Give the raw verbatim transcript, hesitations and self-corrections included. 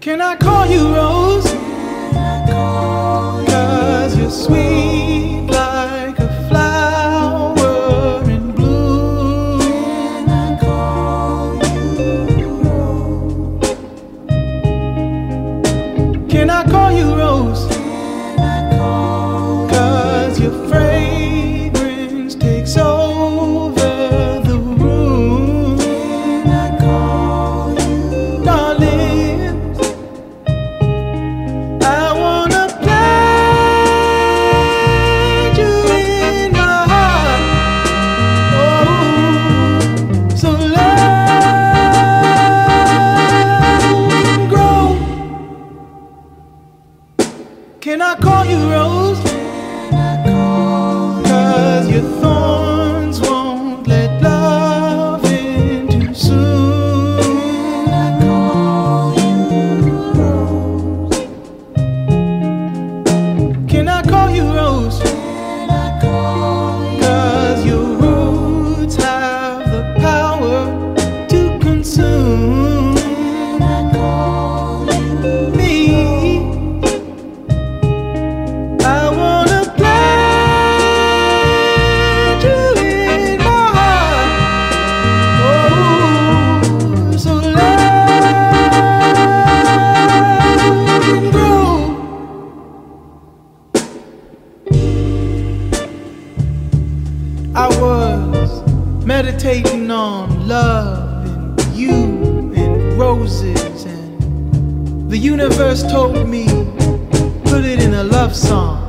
Can I call you Rose? Cause you're sweet like a flower in bloom. Can I call you Rose? Can I call you Rose? Cause your fragrance takes over the room. Can I call you darling? I wanna plant you in my heart. Oh, so let it grow. Can I call you Rose? Cause your thorns won't let love in too soon. Can I call you Rose? Can I call you Rose? Cause your roots have the power to consume me. I wanna plant you in my heart. Oh, so let it grow. I was meditating on love and you and roses, and the universe told me put it in a love song.